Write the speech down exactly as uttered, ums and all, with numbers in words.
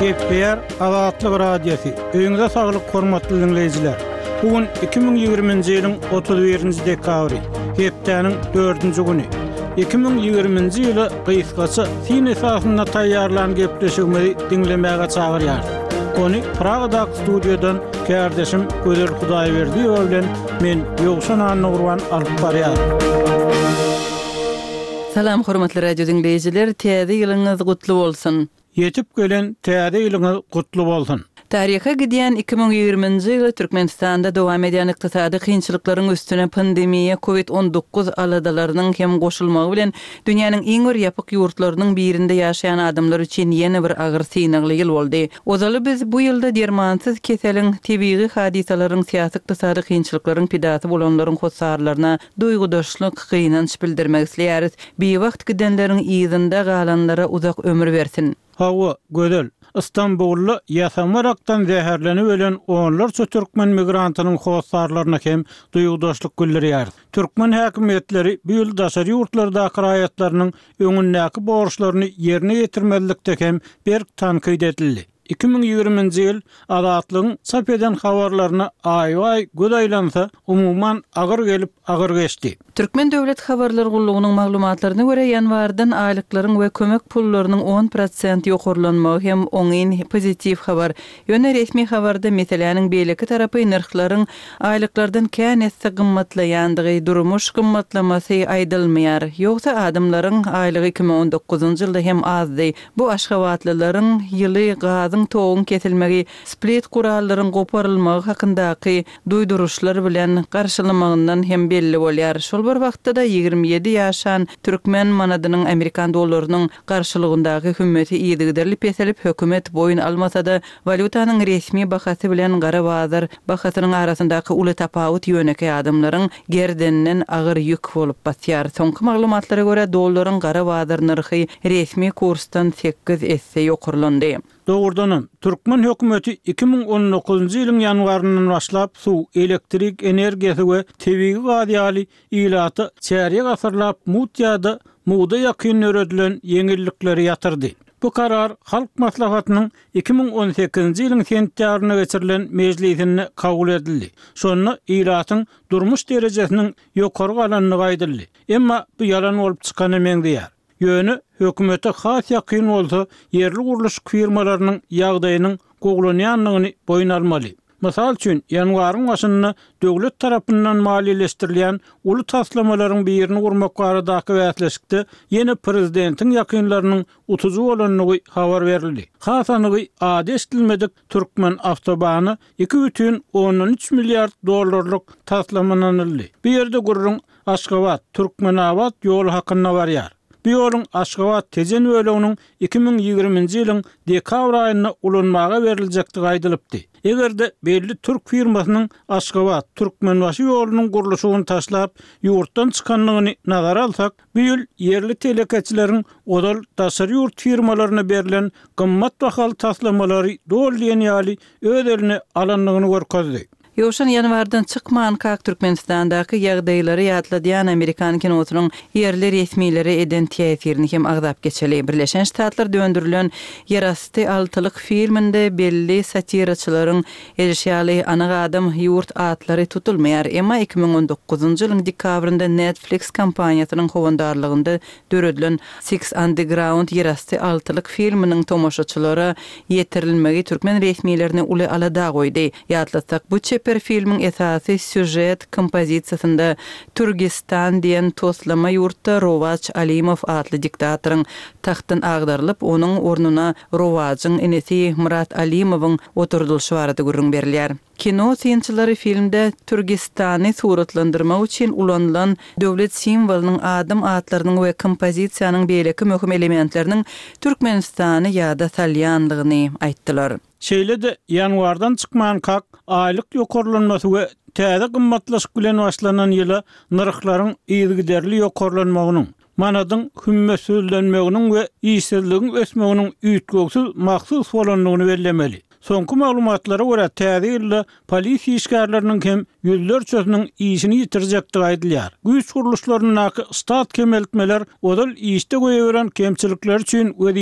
Kepler Azatlyk Radiosu. Öňüňizde saglyk hormatly dinleýijiler. Bugün iki bin ýygrimiňji ýylyň otuz birinji dekabry, hepdeniň dördünji güni. iki bin ýygrimiňji ýyly gysgaça sin esasynda taýýarlanan gepleşigimizi dinlemäge çagyrýar. Ony Pragada studiodan kardeşim Gözel Hudaýberdiýew bilen men Ýogşan Annurwan alyp barýar. Salam hormatly radio dinleýijiler, täze ýylyňyz gutly bolsun. Yetip gelen täze ýylyňyz gutly bolsun. Tariha gidýän iki bin ýygrimiňji ýyly Türkmenistanda dowam edýän ykdysady kynçylyklaryň üstüne pandemiýa covid on dokuz aladalarynyň hem goşulmagy bilen dünýäniň iň bir ýapyk ýurtlarynyň birinde ýaşaýan adamlar üçin ýene bir agyr synagly ýyl boldy. Ozaly biz bu ýylda dermansyz keseliň, tebii hadisalaryň, syýasy ykdysady kynçylyklaryň pidasy bolanlaryň hossarlaryna duýgudaşlyk gynanç bildirmek isleýäris. Bir wagt gidenleriň ýyzynda galanlara uzak ömür bersin. Hawa Gözel İstanbullu ýasamarakdan zäherlenip ölen onlarça türkmen migrantynyň hossarlaryna hem duýgudaşlyk bildirýär. Türkmen häkimetleri bu ýyl daşary ýurtlarda kiraýatlarynyň öňündäki borçlaryny ýerine ýetirmelikde hem berk tankyd edildi. iki bin ýygrimiňji ýyl Azatlygyň çap eden habarlaryna aýy-aýy gödaýlansa umumyň agyr gelip agyr geçdi. Türkmen Döwlet Habarlar Gullugynyň maglumatlaryna görä ýanwardan aýlyklaryň we kömek pullarynyň on prosent ýokurlanmagy hem oňyn pozitiv habar. Ýöne resmi habarda meseleniň beýleki tarapy narhlaryň aýlyklardan känesi gymmatlaýandygy, durmuş gymmatlamasy aýdylmaýar. Ýogsa adamlaryň aýlygy iki bin on dokuzunjy ýylda hem azdy. Bu aşgawatlylaryň ýyly gazyň toğun kesilmegi, split gurallaryň goparylmagy hakyndaky duýduruşlar bilen garşylamagyndan hem belli bolýar. Şol bir wagtda da ýygrimi ýedi ýaşan türkmen manadynyň Amerikan dollarynyň garşylygyndaky hökümeti ýygyderli peselip hökümet boyun almasa da valutanyň resmi bahasy bilen gara bazar bahasynyň arasyndaky uly tapawut ýöneki adamlaryň gerdeninden agyr ýük bolup batýar. Soňky maglumatlara görä dollaryň gara bazar narhy resmi kursdan sekiz esse ýokurlandy. Doğrudanım, Türkmen hökümeti iki bin on dokuzunjy ýylyň ýanwaryndan başlap suw, elektrik energiýasy we tebii gaz ýaly ýylaty çäre gasyrlap mutýada muda ýakyn öredilen ýeňillikleri ýatyrdy. Bu karar halk maslahatynyň iki bin on sekizinji ýylyň sentýaryna geçirilen mejlisinde kabul edildi. Şonu ýylatyň durmuş derejesiniň ýokary galanlygy aýdyldy. Emma bu ýalan bolup çykan emengdiýär. Ýöne hökümete has ýakyn bolsa, yerli guruluş firmalarynyň ýagdaýynyň goglanýanlygyny boyun almaly. Mysal üçin, ýanwaryň başynda döwlet tarapyndan maliýeleşdirilýän uly taslamalaryň birini gurmak baradaky wäsleşikde ýene prezidentiň ýakynlarynyň utuzy bolanyny habar berildi. Hasanygy ady eşdilmedik Türkmen awtobany iki бүтүн on üç milliard dollarlyk taslamlanyldy. Bu ýerde gurrun Aşgabat, Türkmenabad ýol hakynda barýar. Bu ýoluň Aşgabat tezen bölüginiň iki bin ýygrimiňji ýylyň dekabr aýyna ulanmaga beriljekdigi aýdylypdy. Egerde belli Türk firmasynyň Aşgabat, Türkmenbaşy ýolunyň gurulşyny taşlap ýurtdan çykanlygyny nazara alsak, bu ýyl yerli telekeçileriň odal daşary ýurt firmalaryna berilen gymmat bahaly taslamалary dolýan ýaly öz eline alanlygyny görkezdi. Ýoşan ýanwardan çykman kak Türkmenistandaky ýagdaýlary ýatladýan Amerikan kinosynyň yerli resmileri eden täsirini hem agdap geçeli. Birleşen Ştatlar döndürilen Yerasty altylyk filminde belli satiraçylaryň erişýäli ana adam ýurt atlary tutulmaýar. Emma iki bin on dokuzunjy ýylyň dekabrynda Netflix kompaniýasynyň howandarlygynda döredilen Six Underground Yerasty altylyk filminiň tomoşaçylara ýetirilmegi türkmen resmilerini uly alada goýdy. Ýatlasak bu per filmin esasy süjet kompozisiýasynda Türgistan diýen toslama ýurtda Rovaç Alimov adly diktatorun tahtdan agdarylyp, onuň ornuna Rovaçyň enesi Murat Alimowyň oturdylşy barada görüň berilýär. Kino synçylary filmde Türgistany suratlandyrmak üçin ulanylan döwlet simwolunyň adam atlarynyň we kompozisiýanyň beýleki möhüm elementleriniň Türkmenistany ýa-da salýanlygyny aýtdylar. Şeýle-de ýanwardan çykman kak aýlyk ýokurlanmasy we täze gymmatlaşyk bilen başlanan ýyla narhlaryň ýygyderli ýokurlanmagynyň, manadyň hümmetsizlenmeginiň we ýyşsizligiň ösmeginiň üýtgöksiz maksud bolanlygyny bellemeli. Soňky maglumatlara görä täze ýylda polisiýa işgärleriniň hem ýüzlerçesiniň işini ýitirjekdigi aýdylýar. Güýç guruluşlarynyň stat kemeltmeler odal işde goýaberen kemçilikler üçin